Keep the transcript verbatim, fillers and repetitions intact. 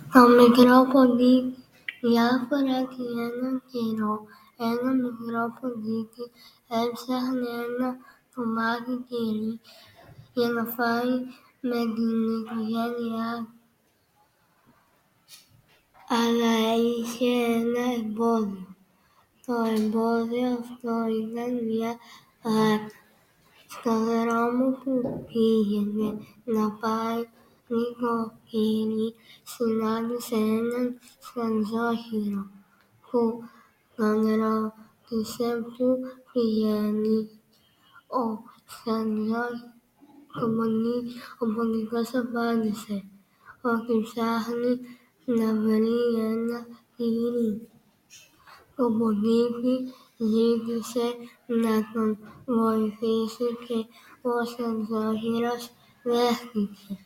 Το μικρό ποντίκι διάφορα κι έναν καιρό, ένα μικρό ποντίκι έψαχνε ένα κομμάτι τυρί για να φάει με την οικογένειά του. Αλλά είχε ένα εμπόδιο. Το εμπόδιο αυτό ήταν μια γάτα. Στον δρόμο που πήγαινε να πάει λίγο τυρί, συνάντησε έναν σκανδόχυρο που τον ρώτησε πού πηγαίνει. Ο σκανδόχυρος απάντησε ότι ψάχνει να βρει ένα τυρί. Το ποντίκι ζήτησε να τον βοηθήσει και ο σκανδόχυρος δέχτηκε.